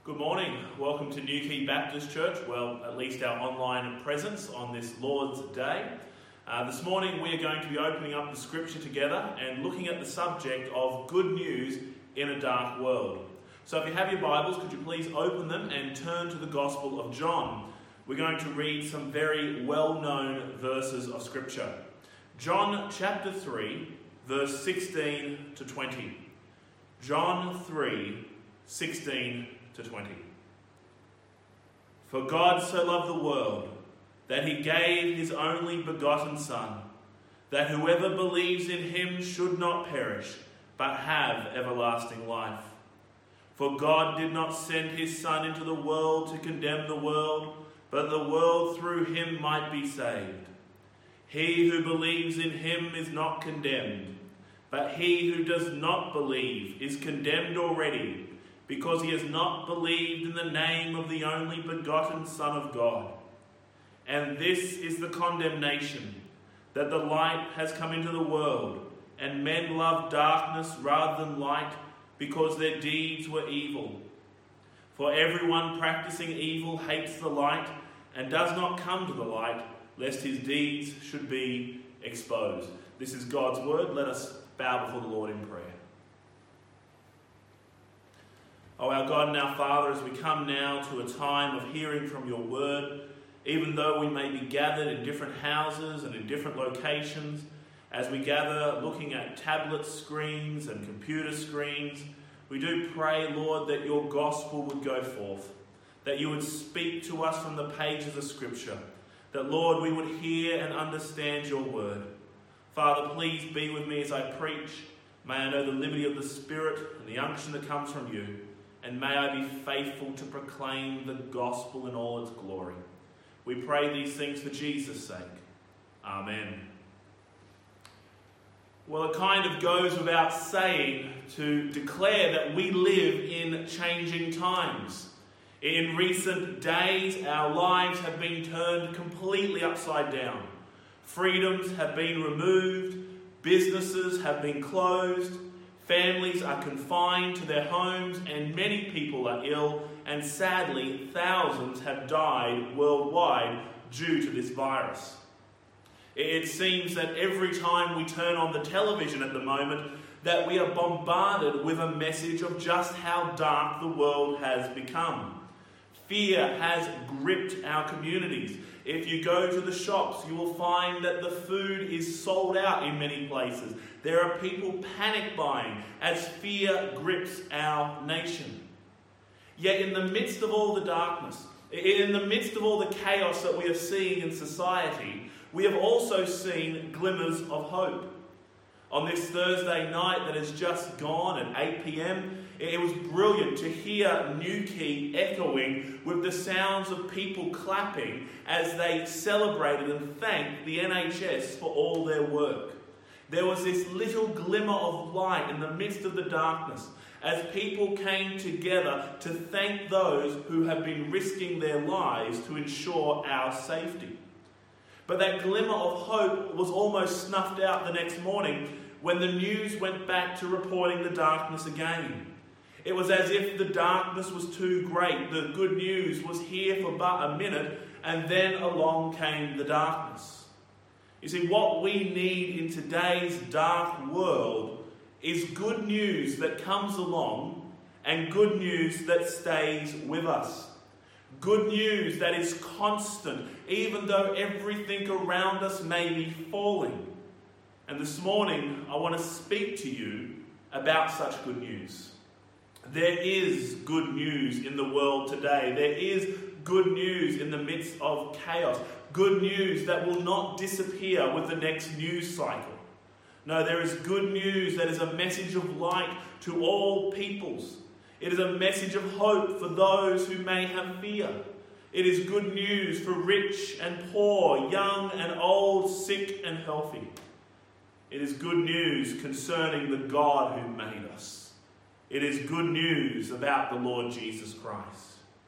Good morning. Welcome to Newquay Baptist Church, well, at least our online presence on this Lord's Day. This morning we are going to be opening up the scripture together and looking at the subject of good news in a dark world. So if you have your Bibles, could you please open them and turn to the Gospel of John. We're going to read some very well-known verses of scripture. John chapter 3, verse 16 to 20. John 3, 16 to 20. For God so loved the world that he gave his only begotten Son, that whoever believes in him should not perish, but have everlasting life. For God did not send his Son into the world to condemn the world, but the world through him might be saved. He who believes in him is not condemned, but he who does not believe is condemned already, because he has not believed in the name of the only begotten Son of God. And this is the condemnation, that the light has come into the world, and men love darkness rather than light, because their deeds were evil. For everyone practicing evil hates the light, and does not come to the light, lest his deeds should be exposed. This is God's word. Let us bow before the Lord in prayer. Oh, our God and our Father, as we come now to a time of hearing from your word, even though we may be gathered in different houses and in different locations, as we gather looking at tablet screens and computer screens, we do pray, Lord, that your gospel would go forth, that you would speak to us from the pages of Scripture, that, Lord, we would hear and understand your word. Father, please be with me as I preach. May I know the liberty of the Spirit and the unction that comes from you. And may I be faithful to proclaim the gospel in all its glory. We pray these things for Jesus' sake. Amen. Well, it kind of goes without saying to declare that we live in changing times. In recent days, our lives have been turned completely upside down. Freedoms have been removed. Businesses have been closed. Families are confined to their homes, and many people are ill, and sadly, thousands have died worldwide due to this virus. It seems that every time we turn on the television at the moment, that we are bombarded with a message of just how dark the world has become. Fear has gripped our communities. If you go to the shops, you will find that the food is sold out in many places. There are people panic buying as fear grips our nation. Yet in the midst of all the darkness, in the midst of all the chaos that we are seeing in society, we have also seen glimmers of hope. On this Thursday night that has just gone at 8 p.m, it was brilliant to hear Newquay echoing with the sounds of people clapping as they celebrated and thanked the NHS for all their work. There was this little glimmer of light in the midst of the darkness as people came together to thank those who have been risking their lives to ensure our safety. But that glimmer of hope was almost snuffed out the next morning when the news went back to reporting the darkness again. It was as if the darkness was too great. The good news was here for but a minute, and then along came the darkness. You see, what we need in today's dark world is good news that comes along and good news that stays with us. Good news that is constant, even though everything around us may be falling. And this morning, I want to speak to you about such good news. There is good news in the world today. There is good news in the midst of chaos. Good news that will not disappear with the next news cycle. No, there is good news that is a message of light to all peoples. It is a message of hope for those who may have fear. It is good news for rich and poor, young and old, sick and healthy. It is good news concerning the God who made us. It is good news about the Lord Jesus Christ.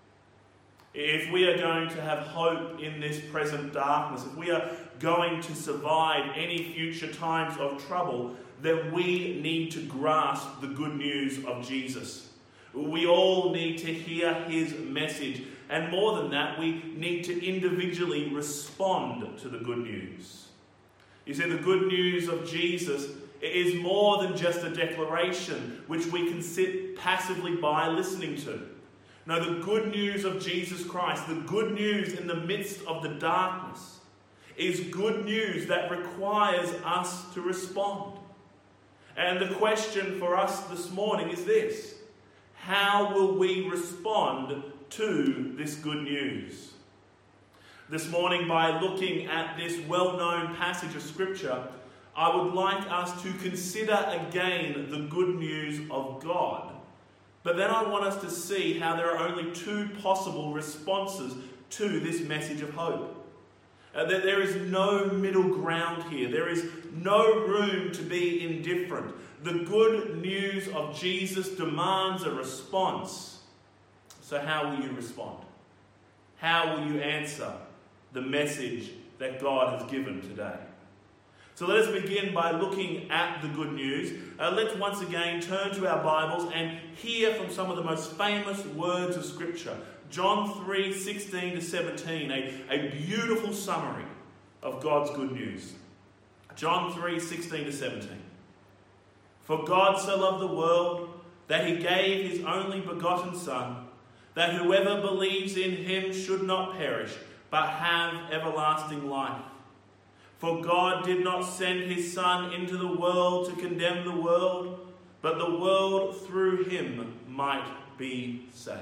If we are going to have hope in this present darkness, if we are going to survive any future times of trouble, then we need to grasp the good news of Jesus. We all need to hear his message. And more than that, we need to individually respond to the good news. You see, the good news of Jesus is more than just a declaration which we can sit passively by listening to. No, the good news of Jesus Christ, the good news in the midst of the darkness, is good news that requires us to respond. And the question for us this morning is this: how will we respond to this good news? This morning, by looking at this well-known passage of Scripture, I would like us to consider again the good news of God. But then I want us to see how there are only two possible responses to this message of hope. There is no middle ground here. There is no room to be indifferent. The good news of Jesus demands a response. So how will you respond? How will you answer the message that God has given today? So let us begin by looking at the good news. Let's once again turn to our Bibles and hear from some of the most famous words of Scripture. John 3:16 to 17, a beautiful summary of God's good news. John 3:16 to 17. For God so loved the world that he gave his only begotten Son, that whoever believes in him should not perish, but have everlasting life. For God did not send his Son into the world to condemn the world, but the world through him might be saved.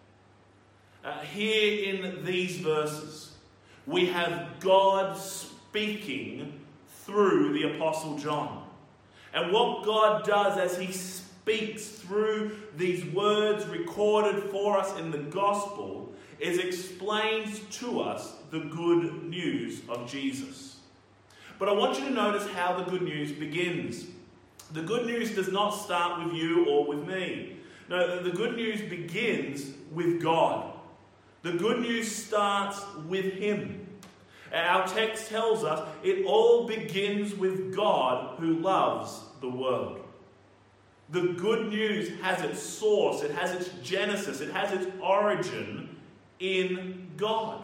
Here in these verses, we have God speaking through the Apostle John. And what God does as he speaks through these words recorded for us in the Gospel is explains to us the good news of Jesus. But I want you to notice how the good news begins. The good news does not start with you or with me. No, the good news begins with God. The good news starts with him. Our text tells us it all begins with God who loves the world. The good news has its source, it has its genesis, it has its origin in God.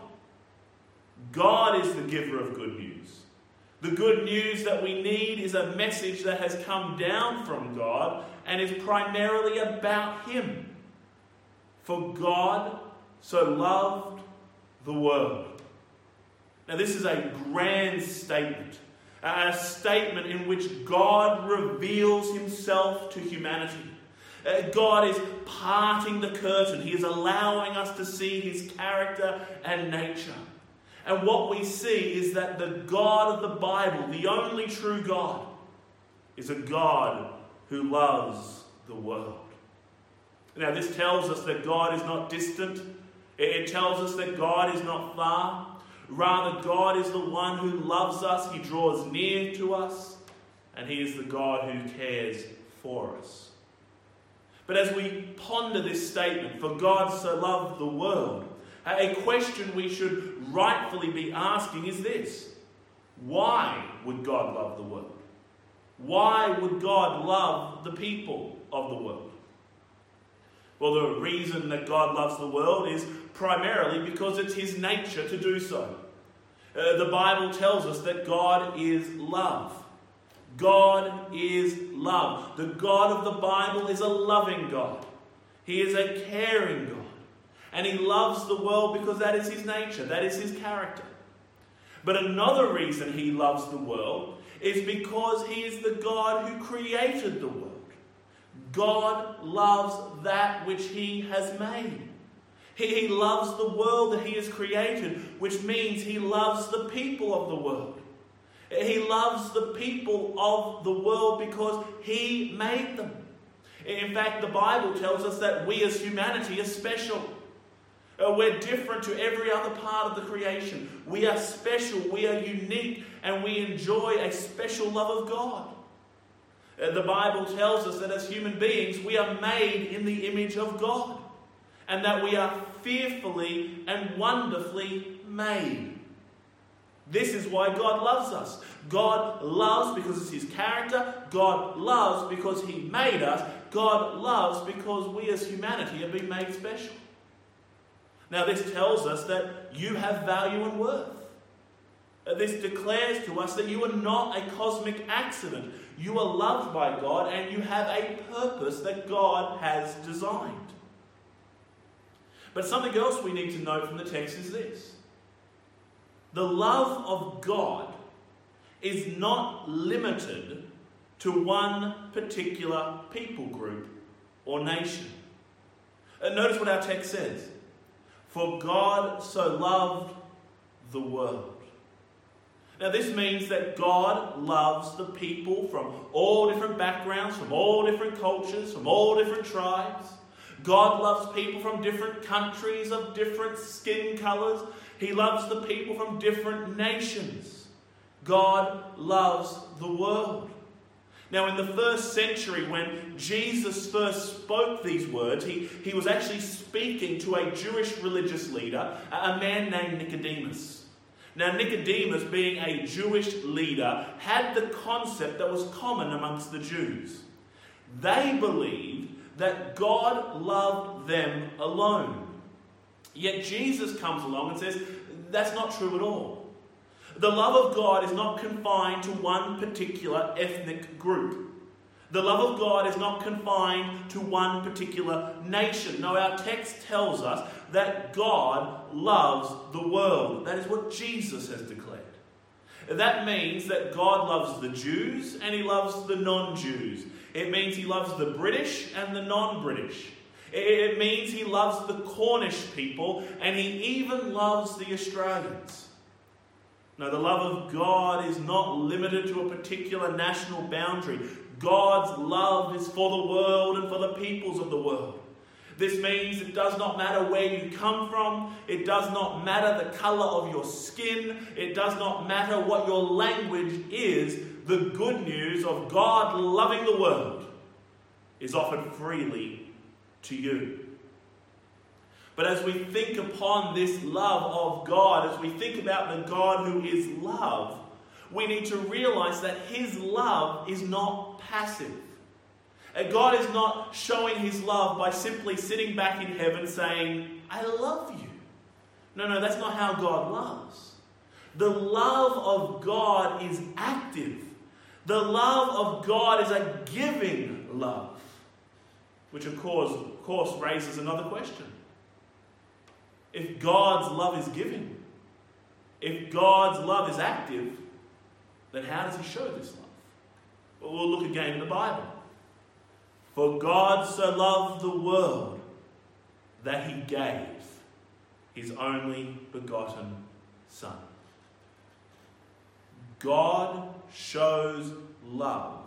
God is the giver of good news. The good news that we need is a message that has come down from God and is primarily about him. For God so loved the world. Now this is a grand statement. A statement in which God reveals himself to humanity. God is parting the curtain. He is allowing us to see his character and nature. And what we see is that the God of the Bible, the only true God, is a God who loves the world. Now this tells us that God is not distant. It tells us that God is not far. Rather, God is the one who loves us. He draws near to us. And he is the God who cares for us. But as we ponder this statement, for God so loved the world, a question we should rightfully be asking is this: why would God love the world? Why would God love the people of the world? Well, the reason that God loves the world is primarily because it's his nature to do so. The Bible tells us that God is love. God is love. The God of the Bible is a loving God. He is a caring God. And he loves the world because that is his nature, that is his character. But another reason he loves the world is because he is the God who created the world. God loves that which he has made. He loves the world that he has created, which means he loves the people of the world. He loves the people of the world because he made them. In fact, the Bible tells us that we as humanity are special. We're different to every other part of the creation. We are special, we are unique, and we enjoy a special love of God. The Bible tells us that as human beings, we are made in the image of God, and that we are fearfully and wonderfully made. This is why God loves us. God loves because it's his character. God loves because he made us. God loves because we as humanity have been made special. Now this tells us that you have value and worth. This declares to us that you are not a cosmic accident. You are loved by God and you have a purpose that God has designed. But something else we need to note from the text is this. The love of God is not limited to one particular people group or nation. Notice what our text says. For God so loved the world. Now this means that God loves the people from all different backgrounds, from all different cultures, from all different tribes. God loves people from different countries, of different skin colours. He loves the people from different nations. God loves the world. Now in the first century, when Jesus first spoke these words, he was actually speaking to a Jewish religious leader, a man named Nicodemus. Now Nicodemus, being a Jewish leader, had the concept that was common amongst the Jews. They believed that God loved them alone. Yet Jesus comes along and says, that's not true at all. The love of God is not confined to one particular ethnic group. The love of God is not confined to one particular nation. No, our text tells us that God loves the world. That is what Jesus has declared. That means that God loves the Jews and he loves the non-Jews. It means he loves the British and the non-British. It means he loves the Cornish people and he even loves the Australians. No, the love of God is not limited to a particular national boundary. God's love is for the world and for the peoples of the world. This means it does not matter where you come from. It does not matter the colour of your skin. It does not matter what your language is. The good news of God loving the world is offered freely to you. But as we think upon this love of God, as we think about the God who is love, we need to realise that his love is not passive. God is not showing his love by simply sitting back in heaven saying, I love you. No, that's not how God loves. The love of God is active. The love of God is a giving love. Which of course raises another question. If God's love is giving, if God's love is active, then how does he show this love? Well, we'll look again in the Bible. For God so loved the world that he gave his only begotten Son. God shows love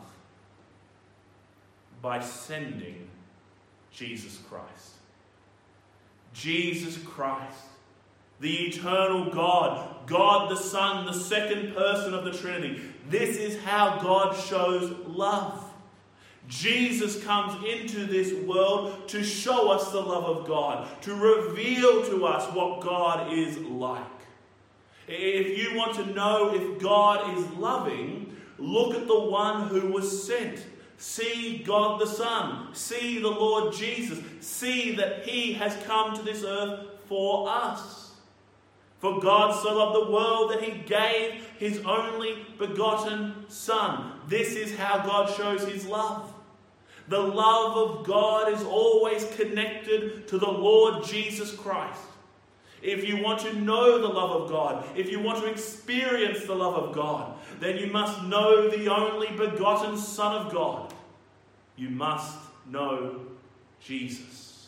by sending Jesus Christ. Jesus Christ, the eternal God, God the Son, the second person of the Trinity. This is how God shows love. Jesus comes into this world to show us the love of God, to reveal to us what God is like. If you want to know if God is loving, look at the one who was sent. See God the Son. See the Lord Jesus. See that he has come to this earth for us. For God so loved the world that he gave his only begotten Son. This is how God shows his love. The love of God is always connected to the Lord Jesus Christ. If you want to know the love of God, if you want to experience the love of God, then you must know the only begotten Son of God. You must know Jesus.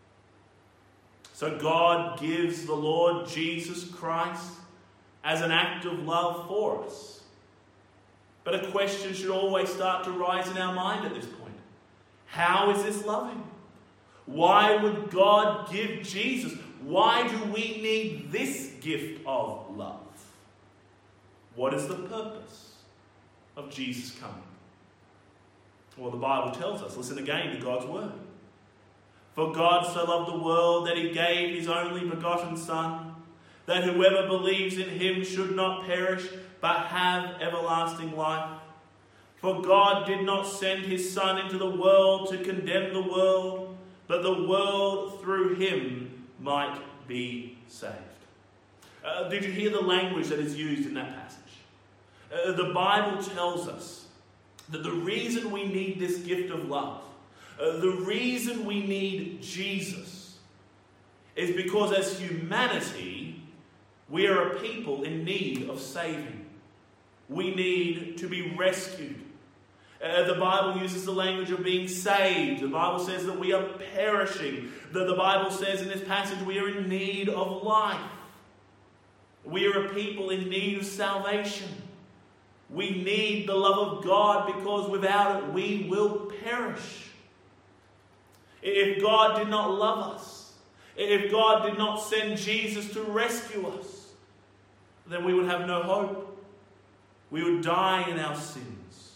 So God gives the Lord Jesus Christ as an act of love for us. But a question should always start to rise in our mind at this point. How is this loving? Why would God give Jesus? Why do we need this gift of love? What is the purpose of Jesus coming? Well, the Bible tells us. Listen again to God's word. For God so loved the world that he gave his only begotten Son, that whoever believes in him should not perish, but have everlasting life. For God did not send his Son into the world to condemn the world, but the world through him might be saved. Did you hear the language that is used in that passage? The Bible tells us that the reason we need this gift of love, the reason we need Jesus, is because as humanity, we are a people in need of saving. We need to be rescued. The Bible uses the language of being saved. The Bible says that we are perishing. The Bible says in this passage we are in need of life. We are a people in need of salvation. We need the love of God because without it we will perish. If God did not love us, if God did not send Jesus to rescue us, then we would have no hope. We would die in our sins.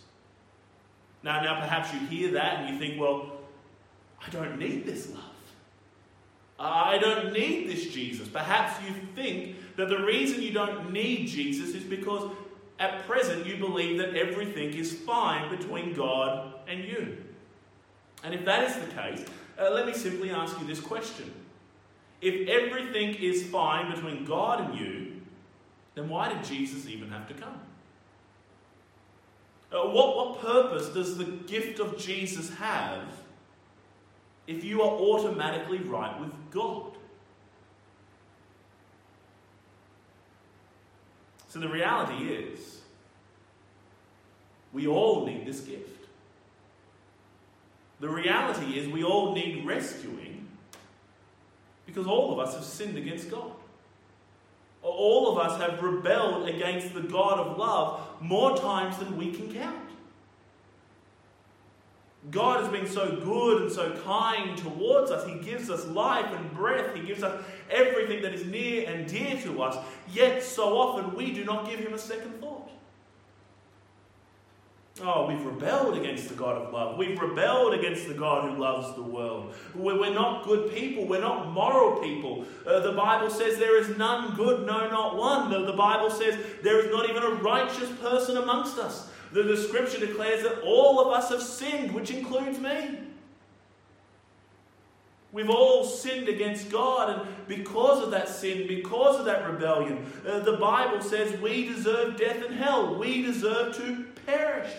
Now perhaps you hear that and you think, well, I don't need this love. I don't need this Jesus. Perhaps you think that the reason you don't need Jesus is because at present you believe that everything is fine between God and you. And if that is the case, let me simply ask you this question. If everything is fine between God and you, then why did Jesus even have to come? What purpose does the gift of Jesus have if you are automatically right with God? So the reality is, we all need this gift. The reality is we all need rescuing because all of us have sinned against God. All of us have rebelled against the God of love more times than we can count. God has been so good and so kind towards us. He gives us life and breath. He gives us everything that is near and dear to us. Yet so often we do not give him a second thought. Oh, we've rebelled against the God of love. We've rebelled against the God who loves the world. We're not good people. We're not moral people. The Bible says there is none good, no, not one. The Bible says there is not even a righteous person amongst us. The scripture declares that all of us have sinned, which includes me. We've all sinned against God, and because of that sin, because of that rebellion, the Bible says we deserve death and hell. We deserve to perish.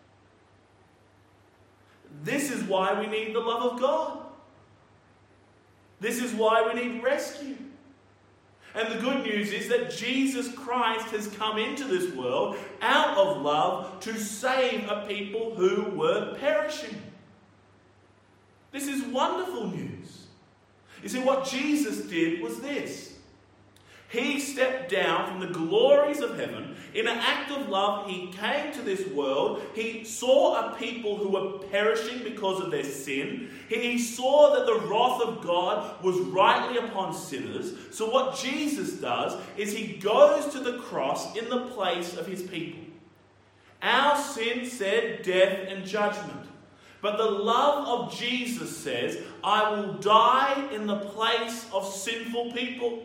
This is why we need the love of God. This is why we need rescue. And the good news is that Jesus Christ has come into this world out of love to save a people who were perishing. This is wonderful news. You see, what Jesus did was this. He stepped down from the glories of heaven. In an act of love, he came to this world. He saw a people who were perishing because of their sin. He saw that the wrath of God was rightly upon sinners. So what Jesus does is he goes to the cross in the place of his people. Our sin said death and judgment. But the love of Jesus says, I will die in the place of sinful people.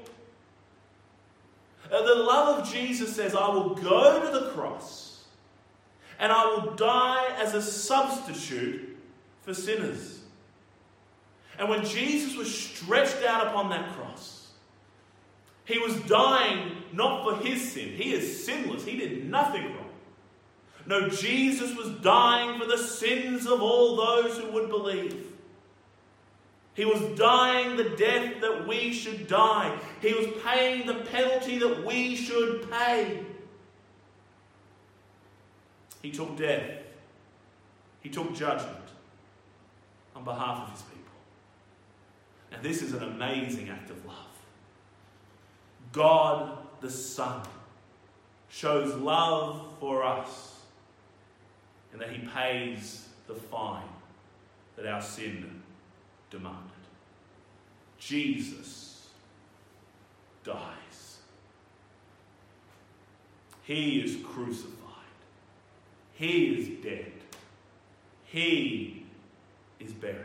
The love of Jesus says, I will go to the cross and I will die as a substitute for sinners. And when Jesus was stretched out upon that cross, he was dying not for his sin. He is sinless. He did nothing wrong. No, Jesus was dying for the sins of all those who would believe. He was dying the death that we should die. He was paying the penalty that we should pay. He took death. He took judgment on behalf of his people. Now this is an amazing act of love. God the Son shows love for us in that he pays the fine that our sin demanded. Jesus dies. He is crucified. He is dead. He is buried.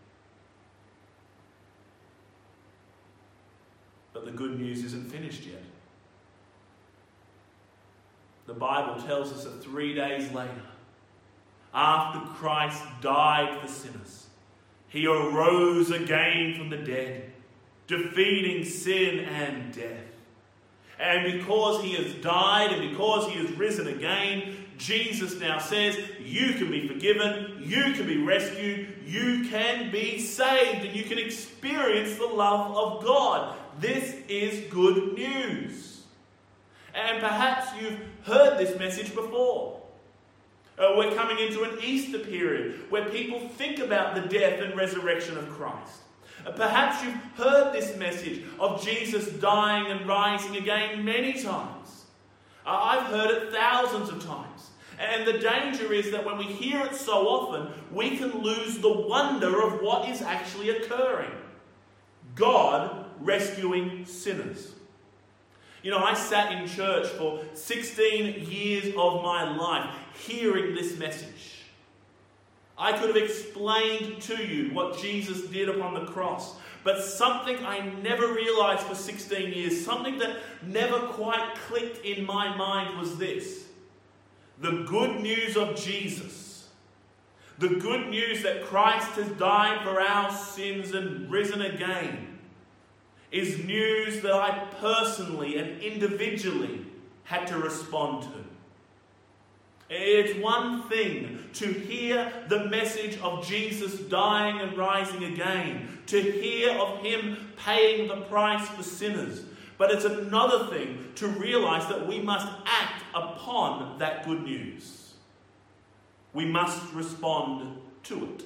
But the good news isn't finished yet. The Bible tells us that 3 days later, after Christ died for sinners, he arose again from the dead, defeating sin and death. And because he has died and because he has risen again, Jesus now says you can be forgiven, you can be rescued, you can be saved, and you can experience the love of God. This is good news. And perhaps you've heard this message before. We're coming into an Easter period where people think about the death and resurrection of Christ. Perhaps you've heard this message of Jesus dying and rising again many times. I've heard it thousands of times. And the danger is that when we hear it so often, we can lose the wonder of what is actually occurring. God rescuing sinners. You know, I sat in church for 16 years of my life hearing this message. I could have explained to you what Jesus did upon the cross, but something I never realized for 16 years, something that never quite clicked in my mind was this. The good news of Jesus, the good news that Christ has died for our sins and risen again, is news that I personally and individually had to respond to. It's one thing to hear the message of Jesus dying and rising again, to hear of him paying the price for sinners. But it's another thing to realize that we must act upon that good news. We must respond to it.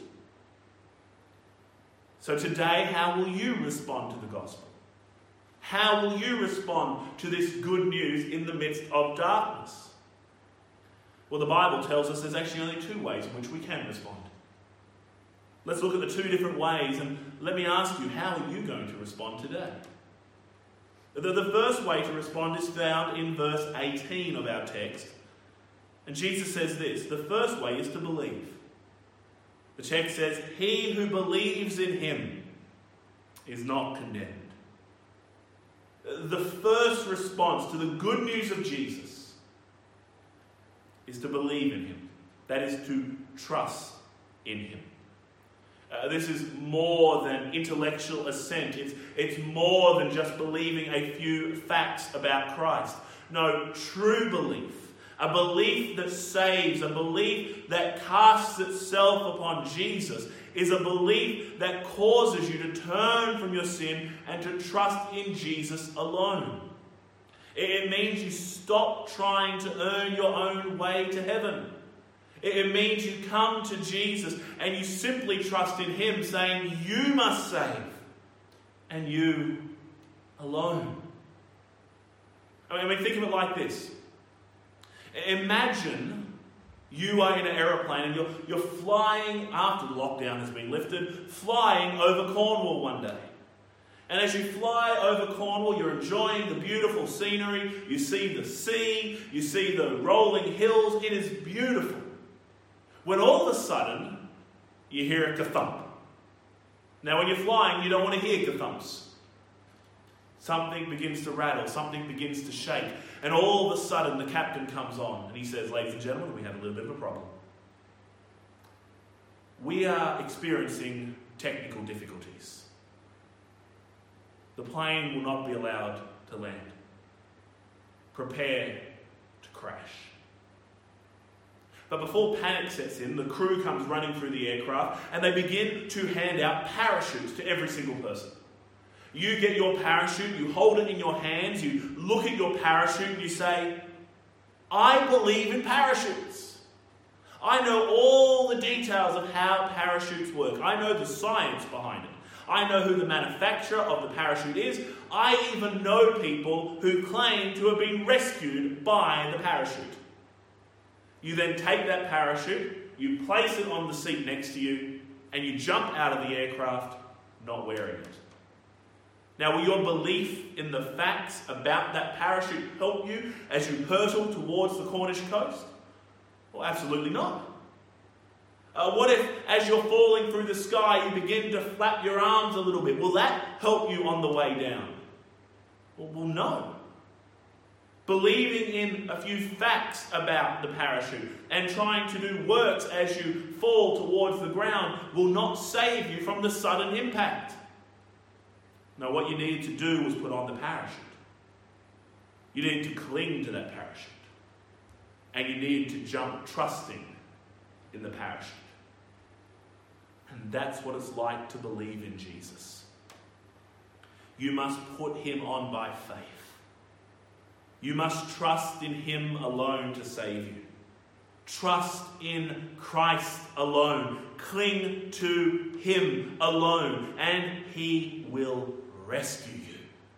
So today, how will you respond to the gospel? How will you respond to this good news in the midst of darkness? Well, the Bible tells us there's actually only two ways in which we can respond. Let's look at the two different ways, and let me ask you, how are you going to respond today? The first way to respond is found in verse 18 of our text. And Jesus says this, the first way is to believe. The text says, he who believes in him is not condemned. The first response to the good news of Jesus is to believe in him. That is to trust in him. This is more than intellectual assent. It's more than just believing a few facts about Christ. No, true belief, a belief that saves, a belief that casts itself upon Jesus, is a belief that causes you to turn from your sin and to trust in Jesus alone. It means you stop trying to earn your own way to heaven. It means you come to Jesus and you simply trust in him, saying, you must save, and you alone. I mean, think of it like this. Imagine you are in an aeroplane and you're flying, after the lockdown has been lifted, flying over Cornwall one day. And as you fly over Cornwall, you're enjoying the beautiful scenery. You see the sea, you see the rolling hills. It is beautiful. When all of a sudden, you hear a ka-thump. Now, when you're flying, you don't want to hear ka-thumps. Something begins to rattle, something begins to shake, and all of a sudden the captain comes on and he says, ladies and gentlemen, we have a little bit of a problem. We are experiencing technical difficulties. The plane will not be allowed to land. Prepare to crash. But before panic sets in, the crew comes running through the aircraft and they begin to hand out parachutes to every single person. You get your parachute, you hold it in your hands, you look at your parachute and you say, I believe in parachutes. I know all the details of how parachutes work. I know the science behind it. I know who the manufacturer of the parachute is. I even know people who claim to have been rescued by the parachute. You then take that parachute, you place it on the seat next to you, and you jump out of the aircraft not wearing it. Now, will your belief in the facts about that parachute help you as you hurtle towards the Cornish coast? Well, absolutely not. What if, as you're falling through the sky, you begin to flap your arms a little bit? Will that help you on the way down? Well, no. Believing in a few facts about the parachute and trying to do works as you fall towards the ground will not save you from the sudden impact. No, what you needed to do was put on the parachute. You needed to cling to that parachute. And you needed to jump trusting in the parachute. And that's what it's like to believe in Jesus. You must put him on by faith. You must trust in him alone to save you. Trust in Christ alone. Cling to him alone, and he will rescue you.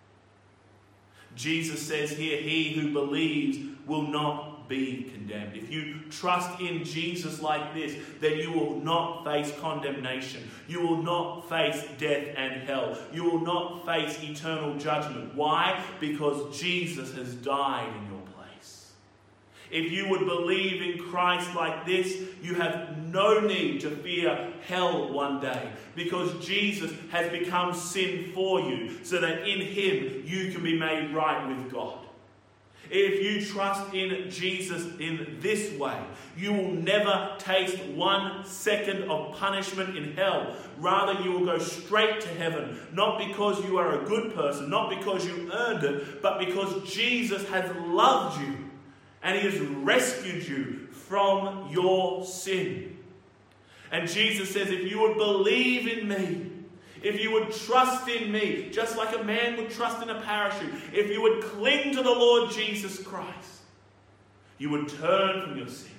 Jesus says here, he who believes will not be condemned. If you trust in Jesus like this, then you will not face condemnation. You will not face death and hell. You will not face eternal judgment. Why? Because Jesus has died in your place. If you would believe in Christ like this, you have no need to fear hell one day, because Jesus has become sin for you, so that in him you can be made right with God. If you trust in Jesus in this way, you will never taste 1 second of punishment in hell. Rather, you will go straight to heaven, not because you are a good person, not because you earned it, but because Jesus has loved you and he has rescued you from your sin. And Jesus says, if you would believe in me, if you would trust in me, just like a man would trust in a parachute, if you would cling to the Lord Jesus Christ, you would turn from your sin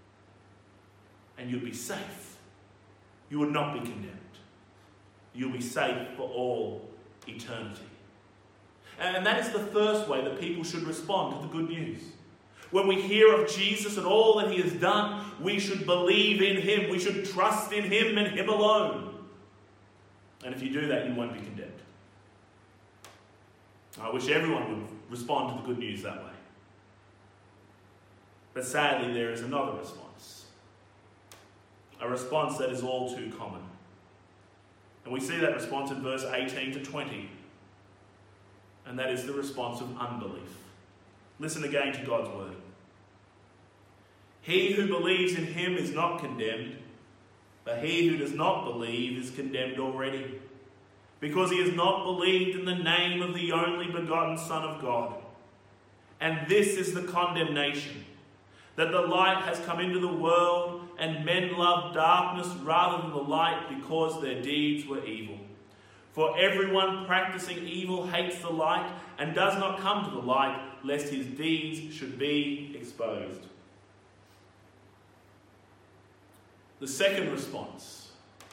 and you'd be safe. You would not be condemned. You'll be safe for all eternity. And that is the first way that people should respond to the good news. When we hear of Jesus and all that he has done, we should believe in him. We should trust in him and him alone. And if you do that, you won't be condemned. I wish everyone would respond to the good news that way. But sadly, there is another response. A response that is all too common. And we see that response in verse 18 to 20. And that is the response of unbelief. Listen again to God's word. He who believes in him is not condemned, but he who does not believe is condemned already, because he has not believed in the name of the only begotten Son of God. And this is the condemnation, that the light has come into the world, and men love darkness rather than the light, because their deeds were evil. For everyone practicing evil hates the light, and does not come to the light, lest his deeds should be exposed. The second response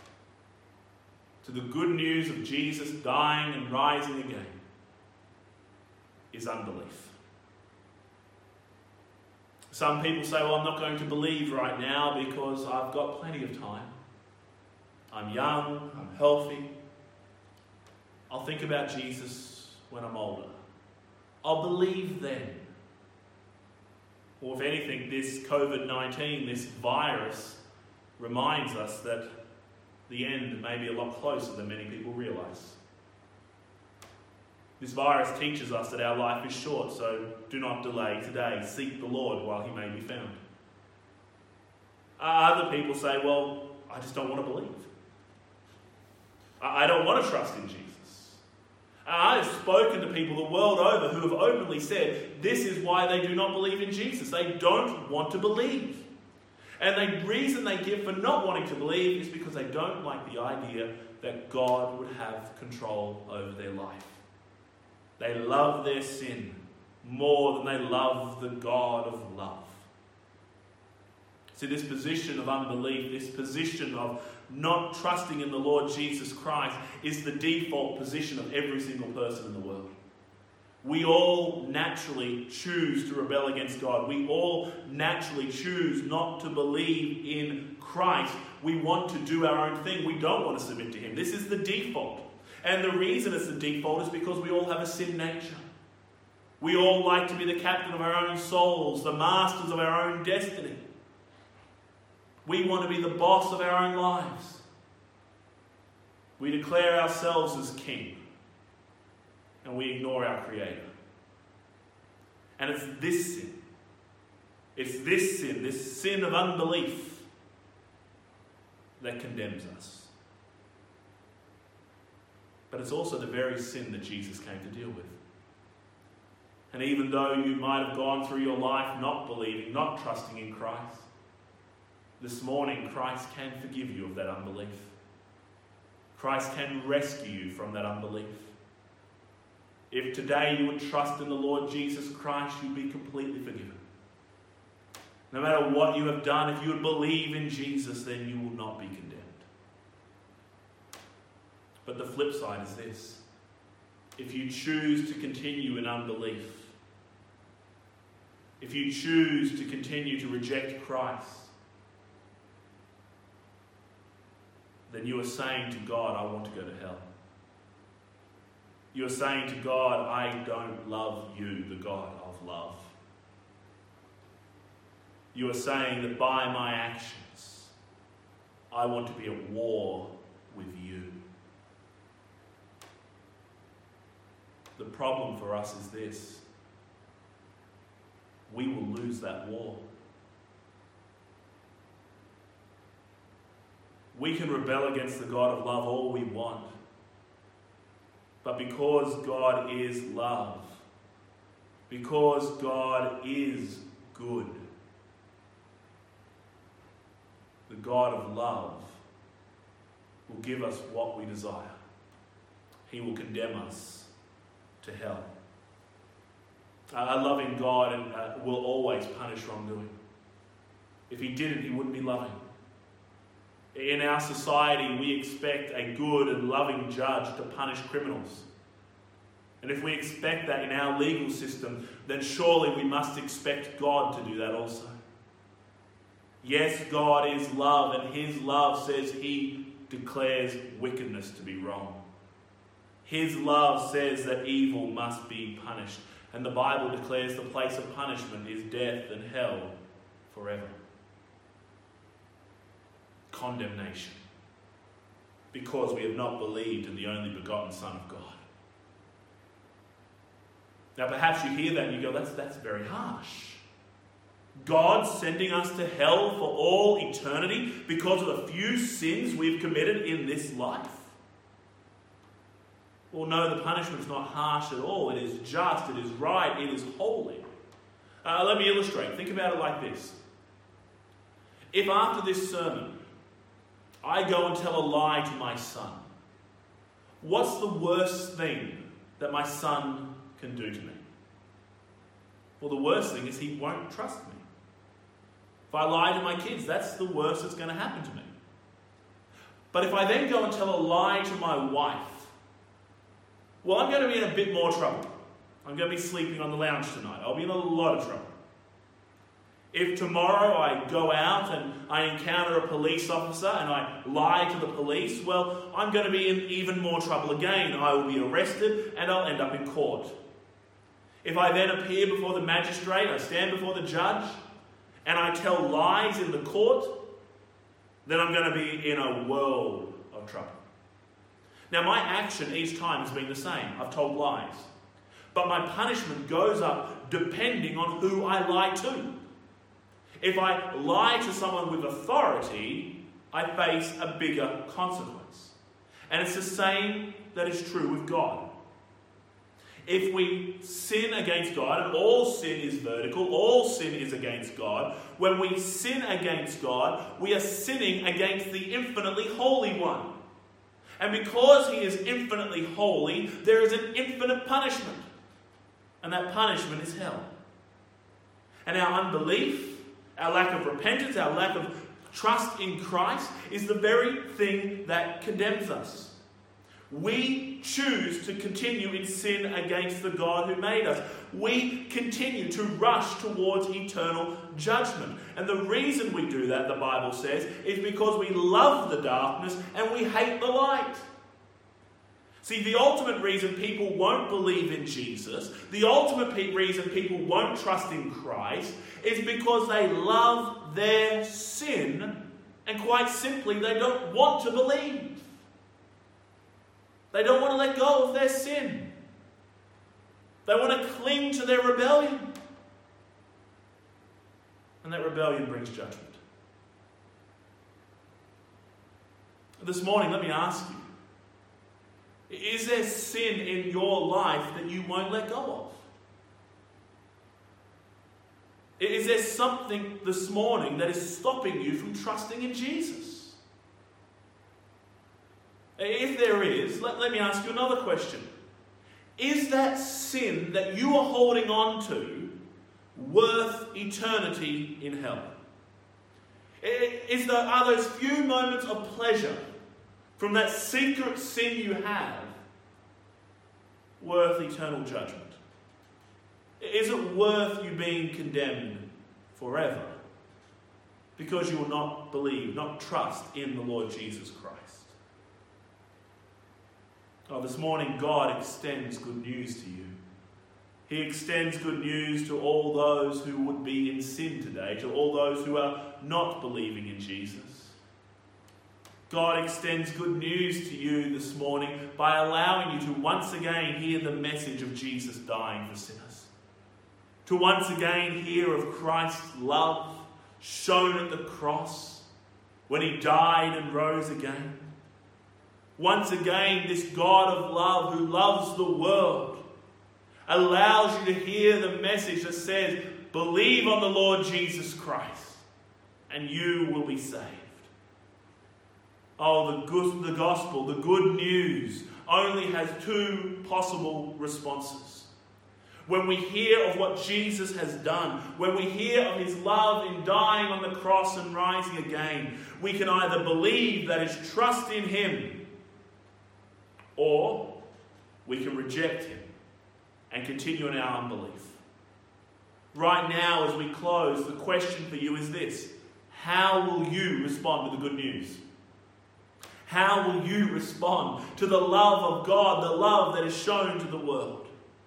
to the good news of Jesus dying and rising again is unbelief. Some people say, well, I'm not going to believe right now because I've got plenty of time. I'm young, I'm healthy. I'll think about Jesus when I'm older. I'll believe then. Or if anything, this COVID-19, this virus, reminds us that the end may be a lot closer than many people realise. This virus teaches us that our life is short, so do not delay today. Seek the Lord while he may be found. Other people say, well, I just don't want to believe. I don't want to trust in Jesus. I have spoken to people the world over who have openly said this is why they do not believe in Jesus. They don't want to believe. And the reason they give for not wanting to believe is because they don't like the idea that God would have control over their life. They love their sin more than they love the God of love. See, this position of unbelief, this position of not trusting in the Lord Jesus Christ is the default position of every single person in the world. We all naturally choose to rebel against God. We all naturally choose not to believe in Christ. We want to do our own thing. We don't want to submit to him. This is the default. And the reason it's the default is because we all have a sin nature. We all like to be the captain of our own souls, the masters of our own destiny. We want to be the boss of our own lives. We declare ourselves as king, and we ignore our Creator. And it's this sin. It's this sin of unbelief that condemns us. But it's also the very sin that Jesus came to deal with. And even though you might have gone through your life not believing, not trusting in Christ, this morning Christ can forgive you of that unbelief. Christ can rescue you from that unbelief. If today you would trust in the Lord Jesus Christ, you'd be completely forgiven. No matter what you have done, if you would believe in Jesus, then you will not be condemned. But the flip side is this. If you choose to continue in unbelief, if you choose to continue to reject Christ, then you are saying to God, I want to go to hell. You are saying to God, I don't love you, the God of love. You are saying that by my actions, I want to be at war with you. The problem for us is this. We will lose that war. We can rebel against the God of love all we want. But because God is love, because God is good, the God of love will give us what we desire. He will condemn us to hell. A loving God will always punish wrongdoing. If he didn't, he wouldn't be loving. In our society, we expect a good and loving judge to punish criminals. And if we expect that in our legal system, then surely we must expect God to do that also. Yes, God is love, and his love says he declares wickedness to be wrong. His love says that evil must be punished. And the Bible declares the place of punishment is death and hell forever. Condemnation. Because we have not believed in the only begotten Son of God. Now perhaps you hear that and you go, that's very harsh. God sending us to hell for all eternity because of a few sins we've committed in this life? Well, no, the punishment's not harsh at all. It is just, it is right, it is holy. Let me illustrate. Think about it like this. If after this sermon, I go and tell a lie to my son, what's the worst thing that my son can do to me? Well, the worst thing is he won't trust me. If I lie to my kids, that's the worst that's going to happen to me. But if I then go and tell a lie to my wife, well, I'm going to be in a bit more trouble. I'm going to be sleeping on the lounge tonight. I'll be in a lot of trouble. If tomorrow I go out and I encounter a police officer and I lie to the police, well, I'm going to be in even more trouble again. I will be arrested and I'll end up in court. If I then appear before the magistrate, I stand before the judge, and I tell lies in the court, then I'm going to be in a world of trouble. Now, my action each time has been the same. I've told lies. But my punishment goes up depending on who I lie to. If I lie to someone with authority, I face a bigger consequence. And it's the same that is true with God. If we sin against God, and all sin is vertical, all sin is against God, when we sin against God, we are sinning against the infinitely holy one. And because he is infinitely holy, there is an infinite punishment. And that punishment is hell. And our unbelief, our lack of repentance, our lack of trust in Christ is the very thing that condemns us. We choose to continue in sin against the God who made us. We continue to rush towards eternal judgment. And the reason we do that, the Bible says, is because we love the darkness and we hate the light. See, the ultimate reason people won't believe in Jesus, the ultimate reason people won't trust in Christ, is because they love their sin and quite simply they don't want to believe. They don't want to let go of their sin. They want to cling to their rebellion. And that rebellion brings judgment. This morning, let me ask you, is there sin in your life that you won't let go of? Is there something this morning that is stopping you from trusting in Jesus? If there is, let me ask you another question. Is that sin that you are holding on to worth eternity in hell? Are those few moments of pleasure from that secret sin you have worth eternal judgment? Is it worth you being condemned forever because you will not believe, not trust in the Lord Jesus Christ? Oh, this morning God extends good news to you. He extends good news to all those who would be in sin today, to all those who are not believing in Jesus. God extends good news to you this morning by allowing you to once again hear the message of Jesus dying for sinners. To once again hear of Christ's love shown at the cross when he died and rose again. Once again, this God of love who loves the world allows you to hear the message that says, believe on the Lord Jesus Christ and you will be saved. Oh, the gospel, the good news, only has two possible responses. When we hear of what Jesus has done, when we hear of his love in dying on the cross and rising again, we can either believe, that is, trust in him, or we can reject him and continue in our unbelief. Right now, as we close, the question for you is this: how will you respond to the good news? How will you respond to the love of God, the love that is shown to the world?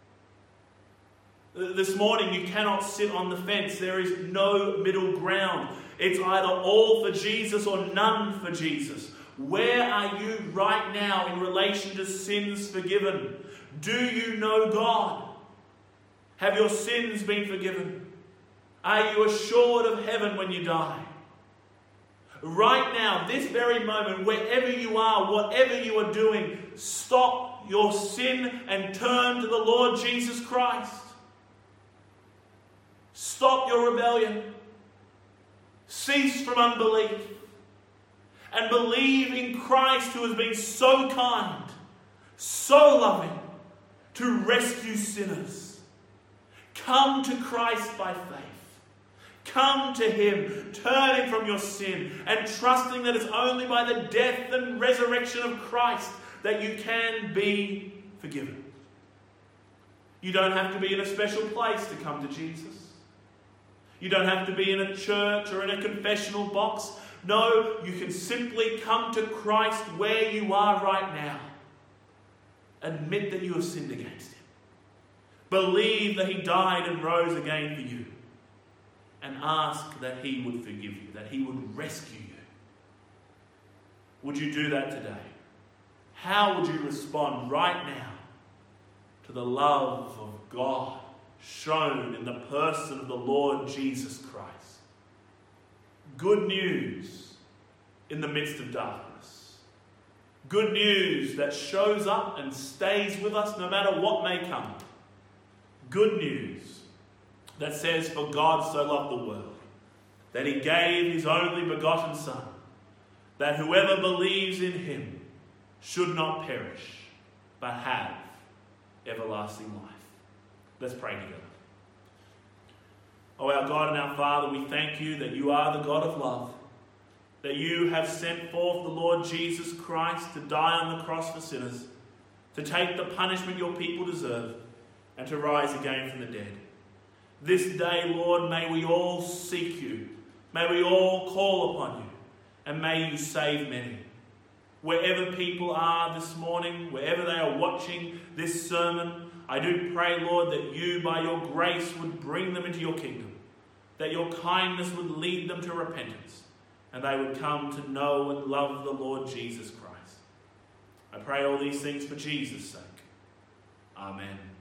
This morning, you cannot sit on the fence. There is no middle ground. It's either all for Jesus or none for Jesus. Where are you right now in relation to sins forgiven? Do you know God? Have your sins been forgiven? Are you assured of heaven when you die? Right now, this very moment, wherever you are, whatever you are doing, stop your sin and turn to the Lord Jesus Christ. Stop your rebellion. Cease from unbelief. And believe in Christ, who has been so kind, so loving, to rescue sinners. Come to Christ by faith. Come to him, turning from your sin and trusting that it's only by the death and resurrection of Christ that you can be forgiven. You don't have to be in a special place to come to Jesus. You don't have to be in a church or in a confessional box. No, you can simply come to Christ where you are right now. Admit that you have sinned against him. Believe that he died and rose again for you. And ask that he would forgive you, that he would rescue you. Would you do that today? How would you respond right now to the love of God shown in the person of the Lord Jesus Christ? Good news in the midst of darkness. Good news that shows up and stays with us no matter what may come. Good news that says, for God so loved the world, that he gave his only begotten Son, that whoever believes in him should not perish, but have everlasting life. Let's pray together. Oh, our God and our Father, we thank you that you are the God of love, that you have sent forth the Lord Jesus Christ to die on the cross for sinners, to take the punishment your people deserve, and to rise again from the dead. This day, Lord, may we all seek you. May we all call upon you. And may you save many. Wherever people are this morning, wherever they are watching this sermon, I do pray, Lord, that you, by your grace, would bring them into your kingdom. That your kindness would lead them to repentance. And they would come to know and love the Lord Jesus Christ. I pray all these things for Jesus' sake. Amen.